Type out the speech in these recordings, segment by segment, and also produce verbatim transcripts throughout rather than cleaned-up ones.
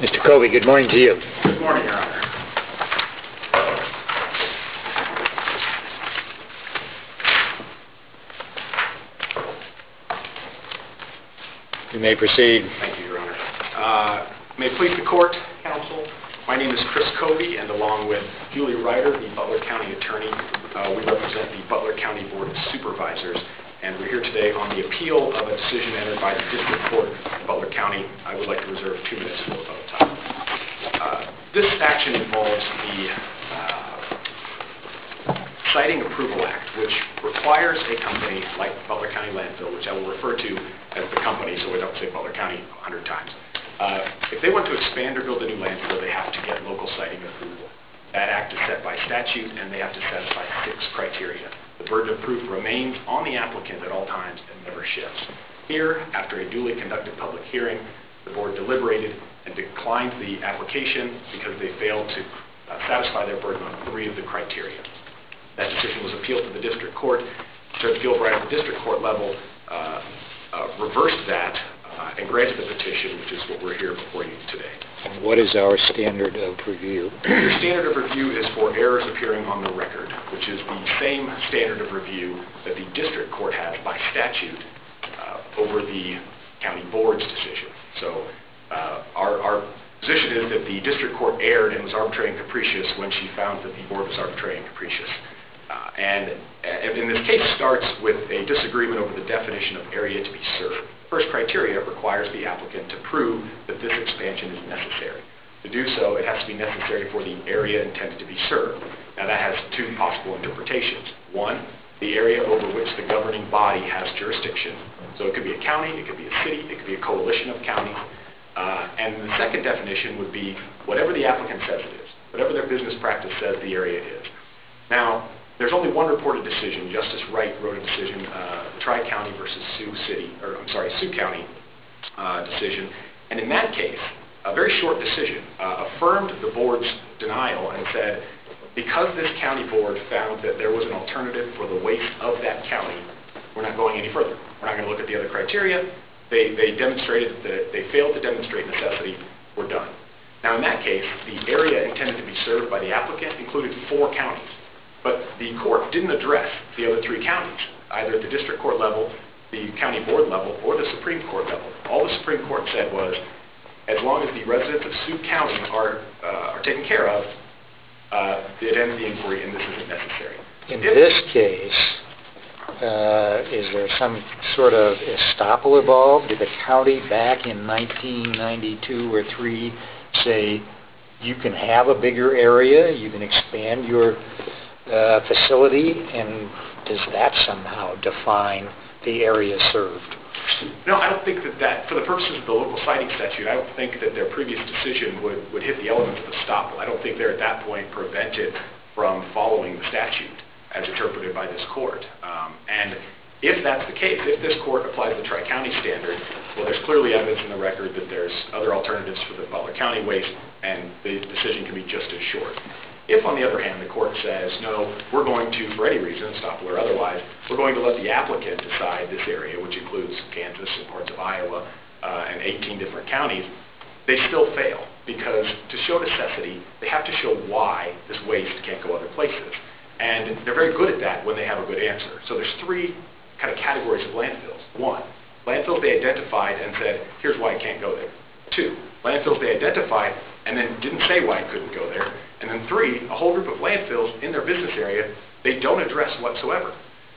Mister Covey, good morning to you. Good morning, Your Honor. You may proceed. Thank you, Your Honor. Uh, may it please the court, counsel, my name is Chris Covey, and along with Julie Ryder, the Butler County Attorney, uh, we represent the Butler County Board of Supervisors, and we're here today on the appeal of a decision entered by the District Court of Butler County. I would like to reserve two minutes for rebuttal time. Uh, this action involves the uh, Siting Approval Act, which requires a company like Butler County Landfill, which I will refer to as the company so we don't say Butler County a hundred times. Uh, if they want to expand or build a new landfill, they have to get local siting approval. That act is set by statute, and they have to satisfy six criteria. The burden of proof remains on the applicant at all times and never shifts. Here, after a duly conducted public hearing, the board deliberated and declined the application because they failed to uh, satisfy their burden on three of the criteria. That decision was appealed to the district court. Judge Gilbride at the district court level uh, uh, reversed that uh, and granted the petition, which is what we're here before you today. And what is our standard of review? Your standard of review is for errors appearing on the record, which is the same standard of review that the district court has by statute uh, over the county board's decision. So uh, our, our position is that the district court erred and was arbitrary and capricious when she found that the board was arbitrary and capricious. Uh, and, and in this case starts with a disagreement over the definition of area to be served. First criteria requires the applicant to prove that this expansion is necessary. To do so, it has to be necessary for the area intended to be served. Now that has two possible interpretations. One, the area over which the governing body has jurisdiction. So it could be a county, it could be a city, it could be a coalition of counties. Uh, and the second definition would be whatever the applicant says it is, whatever their business practice says the area is. Now, there's only one reported decision. Justice Wright wrote a decision, uh, the Tri-County versus Sioux City, or I'm sorry, Sioux County uh, decision. And in that case, a very short decision uh, affirmed the board's denial and said, because this county board found that there was an alternative for the waste of that county, we're not going any further. We're not going to look at the other criteria. They, they demonstrated that they failed to demonstrate necessity. We're done. Now in that case, the area intended to be served by the applicant included four counties. But the court didn't address the other three counties, either at the district court level, the county board level, or the Supreme Court level. All the Supreme Court said was, as long as the residents of Sioux County are, uh, are taken care of, uh, it ends the inquiry and this isn't necessary. In if, this case, uh, is there some sort of estoppel involved? Did the county back in nineteen ninety-two or three say, you can have a bigger area, you can expand your Uh, facility, and does that somehow define the area served? No, I don't think that that, for the purposes of the local siting statute, I don't think that their previous decision would, would hit the elements of estoppel. I don't think they're at that point prevented from following the statute as interpreted by this court. Um, and if that's the case, if this court applies the Tri-County standard, well, there's clearly evidence in the record that there's other alternatives for the Butler County waste, and the decision can be just as short. If, on the other hand, the court says, no, we're going to, for any reason, estoppel or otherwise, we're going to let the applicant decide this area, which includes Kansas and parts of Iowa uh, and eighteen different counties, they still fail. Because to show necessity, they have to show why this waste can't go other places. And they're very good at that when they have a good answer. So there's three kind of categories of landfills. One, landfills they identified and said, here's why it can't go there. Two, landfills they identified and then didn't say why it couldn't go there. And then three, a whole group of landfills in their business area they don't address whatsoever.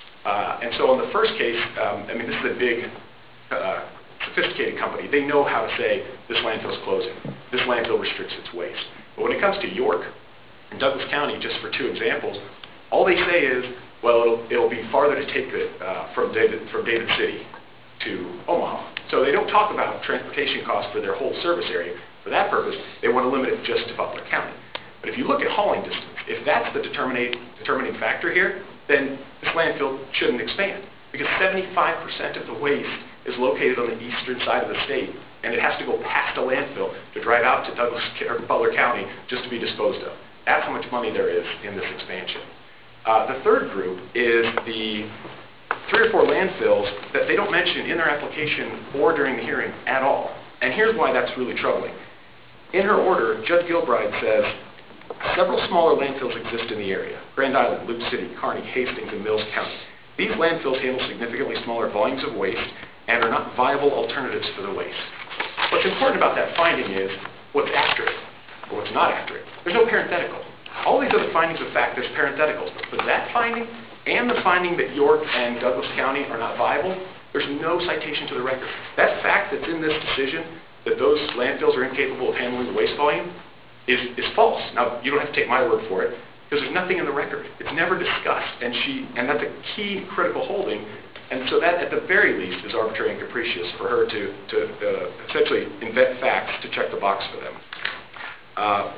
Uh, and so in the first case, um, I mean, this is a big, uh, sophisticated company. They know how to say, this landfill's closing. This landfill restricts its waste. But when it comes to York and Douglas County, just for two examples, all they say is, well, it'll, it'll be farther to take it uh, from, David, from David City to Omaha. So they don't talk about transportation costs for their whole service area. For that purpose, they want to limit it just to Butler County. But if you look at hauling distance, if that's the determining, determining factor here, then this landfill shouldn't expand. Because seventy-five percent of the waste is located on the eastern side of the state, and it has to go past a landfill to drive out to Douglas or Butler County just to be disposed of. That's how much money there is in this expansion. Uh, the third group is the three or four landfills that they don't mention in their application or during the hearing at all. And here's why that's really troubling. In her order, Judge Gilbride says, several smaller landfills exist in the area: Grand Island, Loop City, Kearney, Hastings, and Mills County. These landfills handle significantly smaller volumes of waste and are not viable alternatives for the waste. What's important about that finding is what's after it, or what's not after it. There's no parenthetical. All these other findings of fact, there's parentheticals. But for that finding, and the finding that York and Douglas County are not viable, there's no citation to the record. That fact that's in this decision, that those landfills are incapable of handling the waste volume, is, is false. Now, you don't have to take my word for it, because there's nothing in the record. It's never discussed, and she, and that's a key critical holding. And so that, at the very least, is arbitrary and capricious for her to, to uh, essentially invent facts to check the box for them. Uh,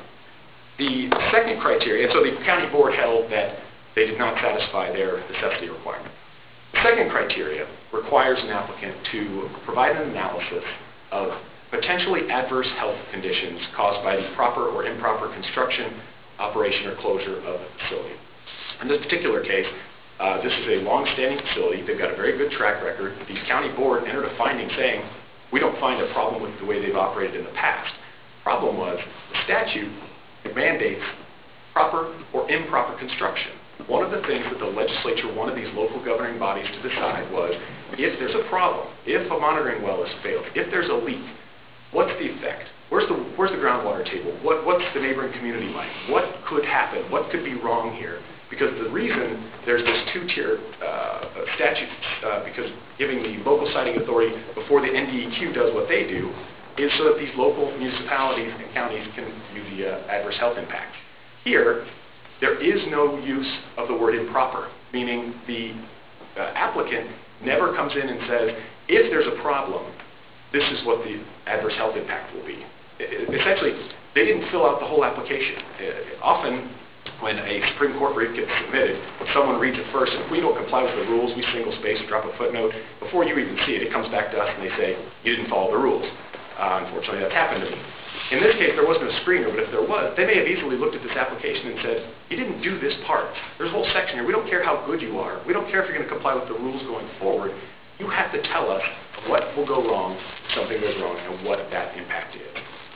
the second criteria, and so the county board held that they did not satisfy their necessity requirement. The second criteria requires an applicant to provide an analysis of potentially adverse health conditions caused by the proper or improper construction, operation, or closure of the facility. In this particular case, uh, this is a long-standing facility. They've got a very good track record. The county board entered a finding saying, we don't find a problem with the way they've operated in the past. The problem was the statute mandates proper or improper construction. One of the things that the legislature wanted these local governing bodies to decide was, if there's a problem, if a monitoring well has failed, if there's a leak, what's the effect? Where's the, where's the groundwater table? What, what's the neighboring community like? What could happen? What could be wrong here? Because the reason there's this two-tier uh, statute, uh, because giving the local siting authority before the N D E Q does what they do, is so that these local municipalities and counties can view the uh, adverse health impact. Here, there is no use of the word improper, meaning the uh, applicant never comes in and says, if there's a problem, this is what the adverse health impact will be. Essentially, they didn't fill out the whole application. Uh, often, when a Supreme Court brief gets submitted, someone reads it first, and if we don't comply with the rules, we single space or drop a footnote. Before you even see it, it comes back to us and they say, you didn't follow the rules. Uh, unfortunately, that's happened to me. In this case, there wasn't a screener, but if there was, they may have easily looked at this application and said, you didn't do this part. There's a whole section here. We don't care how good you are. We don't care if you're going to comply with the rules going forward. You have to tell us what will go wrong if something goes wrong and what that impact is.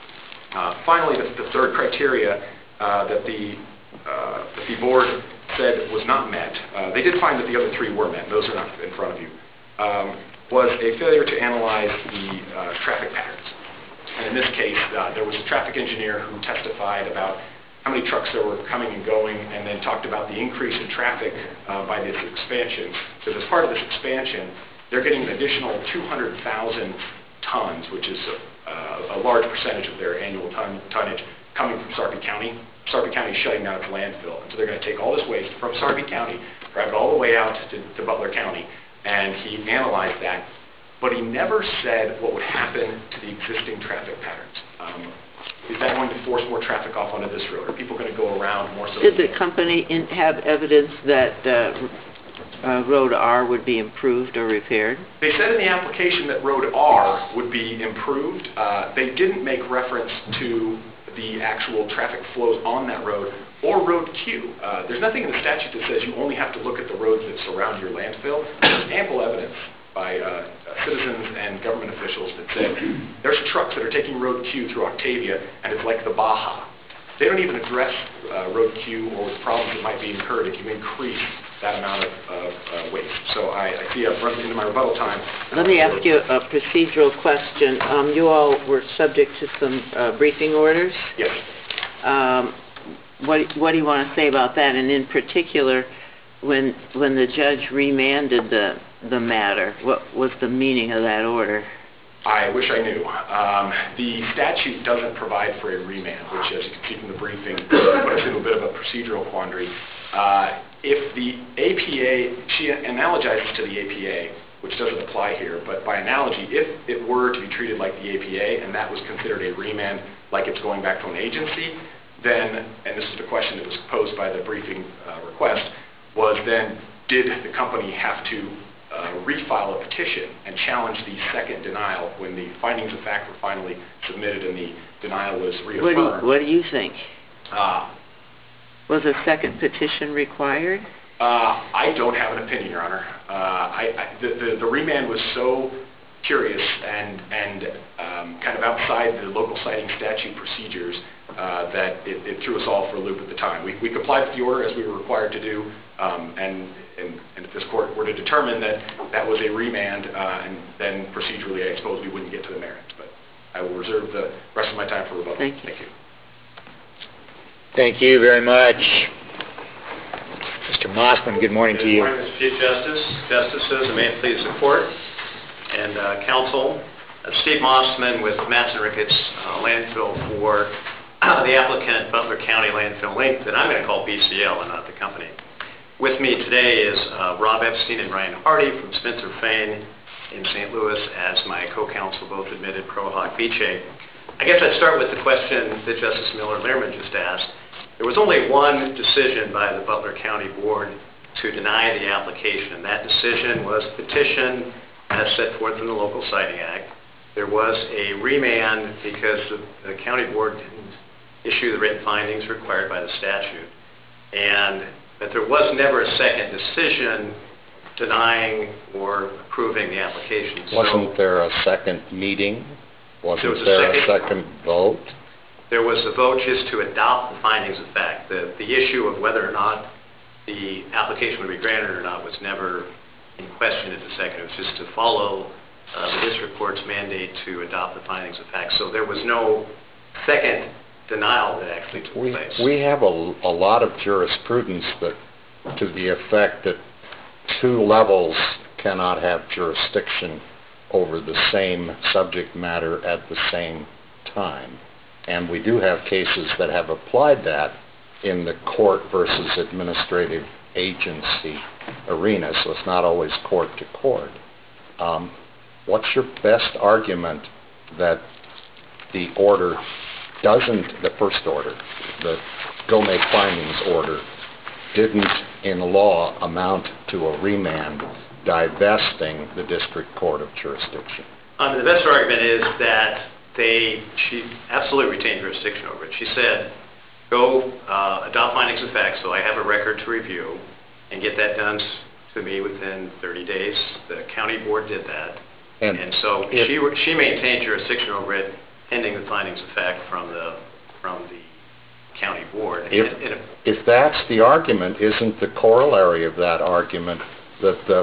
Uh, finally, the, the third criteria uh, that the uh, that the board said was not met, uh, they did find that the other three were met, those are not in front of you, um, was a failure to analyze the uh, traffic patterns. And in this case, uh, there was a traffic engineer who testified about how many trucks there were coming and going, and then talked about the increase in traffic uh, by this expansion. Because as part of this expansion, they're getting an additional two hundred thousand tons, which is a, a large percentage of their annual ton, tonnage coming from Sarpy County. Sarpy County is shutting down its landfill, and so they're going to take all this waste from Sarpy County, drive it all the way out to, to Butler County, and he analyzed that, but he never said what would happen to the existing traffic patterns. Um, is that going to force more traffic off onto this road? Are people going to go around more so? Did the company in, have evidence that uh, uh, Road R would be improved or repaired? They said in the application that Road R would be improved. Uh, they didn't make reference to the actual traffic flows on that road or Road Q. Uh, there's nothing in the statute that says you only have to look at the roads that surround your landfill. There's ample evidence by uh, citizens and government officials that said there's trucks that are taking Road Q through Octavia, and it's like the Baja. They don't even address uh, Road Q or the problems that might be incurred if you increase that amount of, of uh, waste. So I, I see I've run into my rebuttal time. Let me ask you a procedural question. Um, you all were subject to some uh, briefing orders. Yes. Um, what, what do you want to say about that? And in particular, when when the judge remanded the the matter, what was the meaning of that order? I wish I knew. Um, the statute doesn't provide for a remand, which, as you can see from the briefing, puts us into a bit of a procedural quandary. Uh, if the A P A, she analogizes to the A P A, which doesn't apply here, but by analogy, if it were to be treated like the A P A and that was considered a remand, like it's going back to an agency, then, and this is the question that was posed by the briefing uh, request, was then did the company have to uh, refile a petition and challenge the second denial when the findings of fact were finally submitted and the denial was reaffirmed? What do you, what do you think? Uh, was a second petition required? Uh, I don't have an opinion, Your Honor. Uh, I, I, the, the, the remand was so curious and, and um, kind of outside the local citing statute procedures uh, that it, it threw us all for a loop at the time. We, we complied with the order as we were required to do, um, and, and, and if this court were to determine that that was a remand, uh, and then procedurally I suppose we wouldn't get to the merits. But I will reserve the rest of my time for rebuttal. Thank you. Thank you. Thank you very much. Mister Mossman, good morning to you. Good morning, Mister Chief Justice, Justices, and may it please the Court and uh, Counsel. Uh, Steve Mossman with Matson Ricketts uh, Landfill for uh, the applicant, Butler County Landfill Incorporated, that I'm going to call B C L and not the company. With me today is uh, Rob Epstein and Ryan Hardy from Spencer Fane in Saint Louis as my co-counsel, both admitted pro hoc vice. I guess I'd start with the question that Justice Miller-Lehrman just asked. There was only one decision by the Butler County Board to deny the application. That decision was petition as set forth in the Local Citing Act. There was a remand because the, the county board didn't issue the written findings required by the statute. And but there was never a second decision denying or approving the application. Wasn't so, there a second meeting? Wasn't there, was a, there second, a second vote? There was a vote just to adopt the findings of fact. The, the issue of whether or not the application would be granted or not was never in question at the second. It was just to follow uh, the district court's mandate to adopt the findings of fact. So there was no second denial that actually took we, place. We have a, a lot of jurisprudence that, to the effect that two levels cannot have jurisdiction over the same subject matter at the same time. And we do have cases that have applied that in the court versus administrative agency arena, so it's not always court to court. Um, what's your best argument that the order doesn't, the first order, the go make findings order, didn't in law amount to a remand divesting the district court of jurisdiction? Um, the best argument is that they, she absolutely retained jurisdiction over it. She said, go uh, adopt findings of fact so I have a record to review and get that done to me within thirty days. The county board did that. And, and so if, she she maintained jurisdiction over it pending the findings of fact from the from the county board. If, and, and if that's the argument, isn't the corollary of that argument that the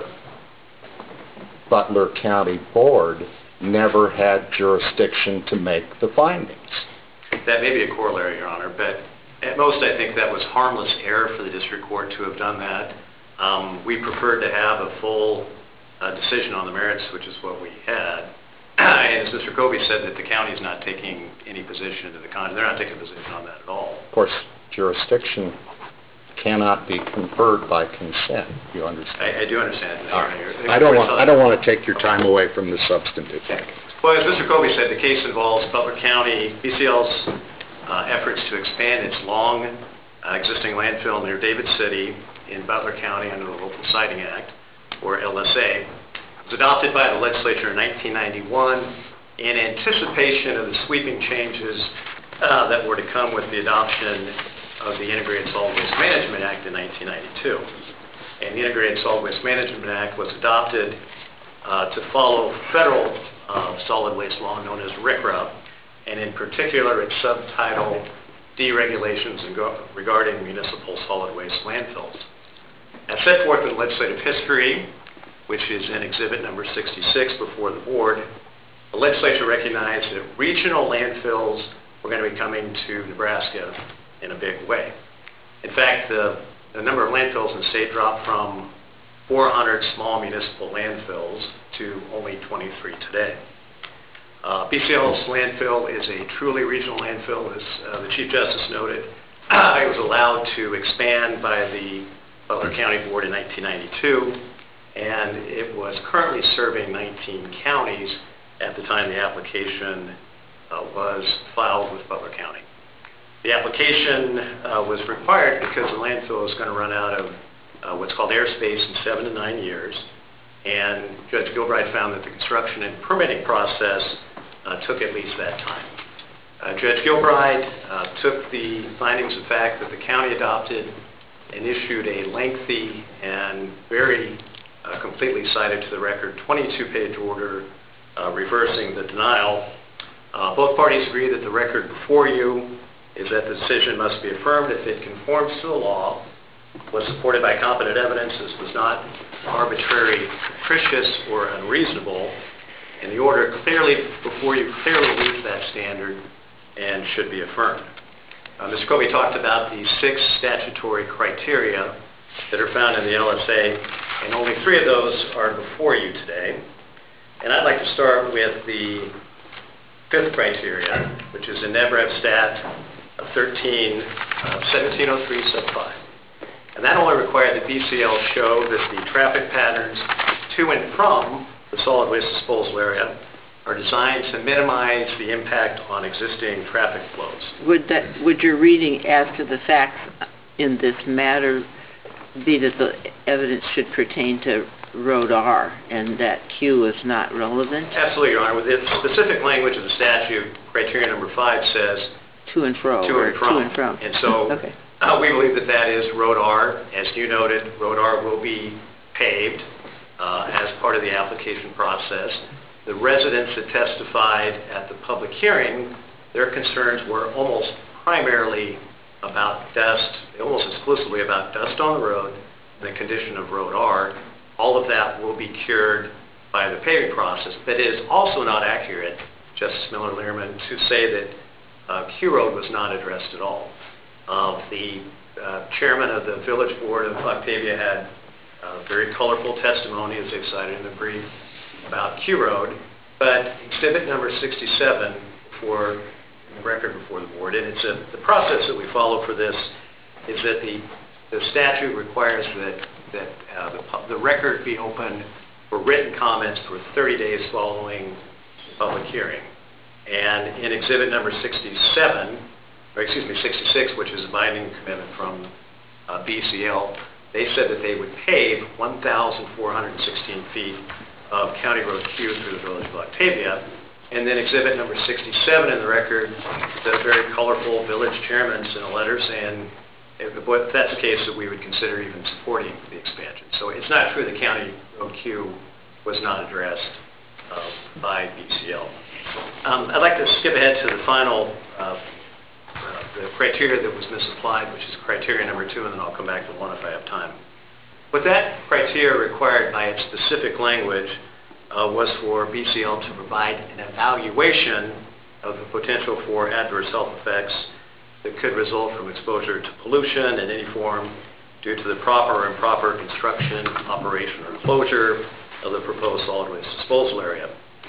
Butler County Board never had jurisdiction to make the findings? That may be a corollary, Your Honor, but at most I think that was harmless error for the district court to have done that. Um, we preferred to have a full uh, decision on the merits, which is what we had. And as Mister Kobe said, that the county is not taking any position to the contrary. They're not taking a position on that at all. Of course, jurisdiction cannot be conferred by consent. You understand? I, I do understand. All right. I don't want. I don't want to take your time away from the substantive. Well, as Mister Kobe said, the case involves Butler County B C L's uh, efforts to expand its long uh, existing landfill near David City in Butler County under the Local Citing Act, or L S A. It was adopted by the legislature in nineteen ninety-one in anticipation of the sweeping changes uh, that were to come with the adoption of the Integrated Solid Waste Management Act in nineteen ninety-two. And the Integrated Solid Waste Management Act was adopted uh, to follow federal uh, solid waste law known as R C R A, and in particular its subtitle Deregulations Regarding Municipal Solid Waste Landfills. As set forth in legislative history, which is in Exhibit Number sixty-six before the board, the legislature recognized that regional landfills were going to be coming to Nebraska in a big way. In fact, the, the number of landfills in the state dropped from four hundred small municipal landfills to only twenty-three today. Uh, B C L's landfill is a truly regional landfill, as uh, the Chief Justice noted. It was allowed to expand by the Butler County Board in nineteen ninety-two, and it was currently serving nineteen counties at the time the application uh, was filed with Butler County. The application uh, was required because the landfill is going to run out of uh, what's called airspace in seven to nine years, and Judge Gilbride found that the construction and permitting process uh, took at least that time. Uh, Judge Gilbride uh, took the findings of fact that the county adopted and issued a lengthy and very uh, completely cited to the record twenty-two page order uh, reversing the denial. Uh, both parties agree that the record before you is that the decision must be affirmed if it conforms to the law, was supported by competent evidence, this was not arbitrary, capricious, or unreasonable, and the order clearly before you clearly meets that standard and should be affirmed. Uh, Mister Kobe talked about the six statutory criteria that are found in the L S A, and only three of those are before you today. And I'd like to start with the fifth criteria, which is in Nebrev Stat thirteen, uh, seventeen oh three sub five. And that only required that B C L show that the traffic patterns to and from the solid waste disposal area are designed to minimize the impact on existing traffic flows. Would that, would your reading as to the facts in this matter be that the evidence should pertain to Road R and that Q is not relevant? Absolutely, Your Honor. With the specific language of the statute, criteria number five says to and fro. To and from. To and from. And so okay. uh, we believe that that is Road R. As you noted, Road R will be paved uh, as part of the application process. The residents that testified at the public hearing, their concerns were almost primarily about dust, almost exclusively about dust on the road, and the condition of Road R. All of that will be cured by the paving process. But it is also not accurate, Justice Miller-Learman, to say that uh, Q Road was not addressed at all. Uh, the uh, chairman of the Village Board of Octavia had uh, very colorful testimony, as they've cited in the brief, about Q Road, but exhibit number sixty-seven for the record before the board, and it's a, the process that we follow for this is that the, the statute requires that, that uh, the, the record be open for written comments for thirty days following the public hearing. And in exhibit number sixty-seven, or excuse me, sixty-six, which is a binding commitment from uh, B C L, they said that they would pave one thousand four hundred sixteen feet of County Road Q through the Village of Octavia. And then exhibit number sixty-seven in the record, the very colorful village chairman sent a letter saying if that's the case that we would consider even supporting the expansion. So it's not true that County Road Q was not addressed uh, by B C L. Um, I'd like to skip ahead to the final uh, uh, the criteria that was misapplied, which is criteria number two, and then I'll come back to one if I have time. What that criteria required by its specific language uh, was for B C L to provide an evaluation of the potential for adverse health effects that could result from exposure to pollution in any form due to the proper or improper construction, operation, or closure of the proposed solid waste disposal area.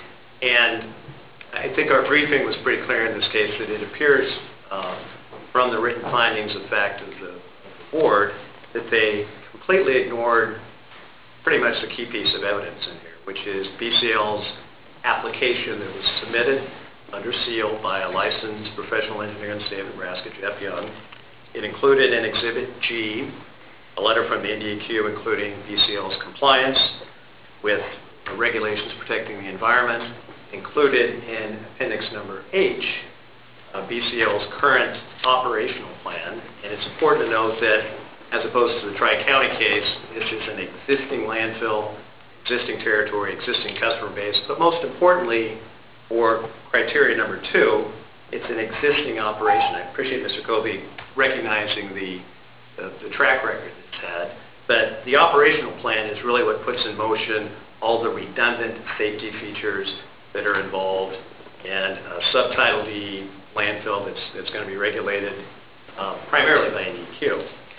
And I think our briefing was pretty clear in this case that it appears uh, from the written findings of fact of the, of the board that they completely ignored pretty much the key piece of evidence in here, which is B C L's application that was submitted under seal by a licensed professional engineer in the state of Nebraska, Jeff Young. It included in Exhibit G a letter from the N D E Q including B C L's compliance with the regulations protecting the environment, included in Appendix Number H, uh, B C L's current operational plan. And it's important to note that as opposed to the Tri-County case, this is an existing landfill, existing territory, existing customer base, but most importantly, for criteria number two, it's an existing operation. I appreciate Mister Kobe recognizing the, the, the track record it's had, but the operational plan is really what puts in motion all the redundant safety features that are involved, and a Subtitle D landfill that's, that's going to be regulated uh, primarily by N D E Q.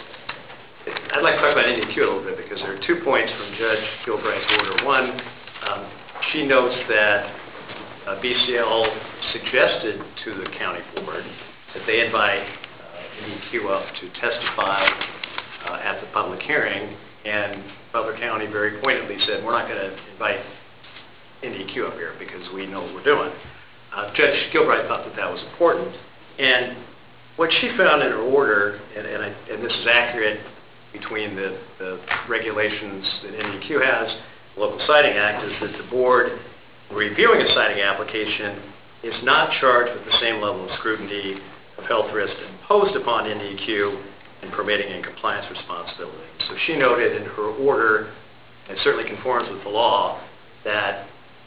I'd like to talk about N D E Q a little bit because there are two points from Judge Gilbright's order. One, um, she notes that uh, B C L suggested to the county board that they invite uh, N D E Q up to testify uh, at the public hearing, and Butler County very pointedly said, we're not going to invite N D E Q up here because we know what we're doing. Uh, Judge Gilbright thought that that was important, and what she found in her order, and, and, I, and this is accurate between the, the regulations that N D E Q has, the Local Siting Act, is that the board reviewing a siting application is not charged with the same level of scrutiny of health risk imposed upon N D E Q in permitting and compliance responsibility. So she noted in her order, and certainly conforms with the law, that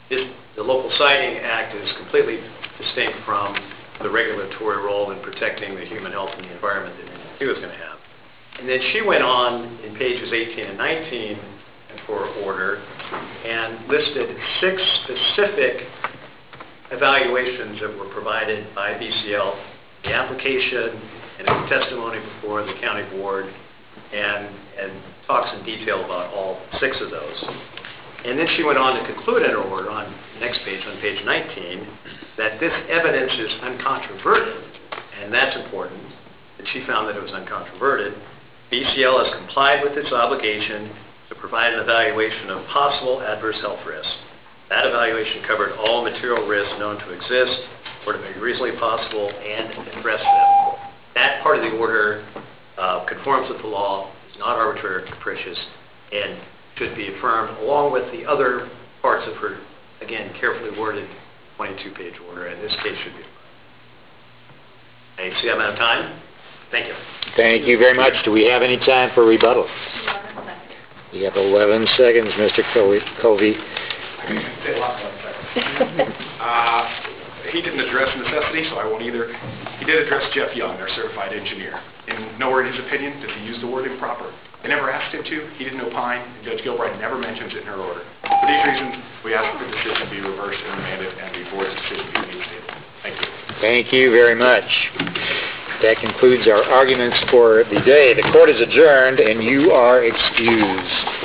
This, the Local Siting Act is completely distinct from the regulatory role in protecting the human health and the environment that he was going to have. And then she went on in pages eighteen and nineteen for order and listed six specific evaluations that were provided by B C L, the application and its testimony before the county board, and, and talks in detail about all six of those. And then she went on to conclude in her order on the next page, on page nineteen, that this evidence is uncontroverted, and that's important, that she found that it was uncontroverted. B C L has complied with its obligation to provide an evaluation of possible adverse health risks. That evaluation covered all material risks known to exist or to be reasonably possible and addressed them. That part of the order uh, conforms with the law, is not arbitrary or capricious, and should be affirmed along with the other parts of her, again, carefully worded twenty-two page order, and this case should be affirmed. I see I'm out of time. Thank you. Thank you very much. Do we have any time for rebuttal? You have eleven seconds, Mister Covey. Covey. I can say a lot in eleven seconds. uh, he didn't address necessity, so I won't either. He did address Jeff Young, our certified engineer. And nowhere in his opinion does he use the word improper. I never asked him to. He didn't opine. And Judge Gilbride never mentions it in her order. For these reasons, we ask that the decision be reversed and remanded, and the board's decision be reinstated. Thank you. Thank you very much. That concludes our arguments for the day. The court is adjourned, and you are excused.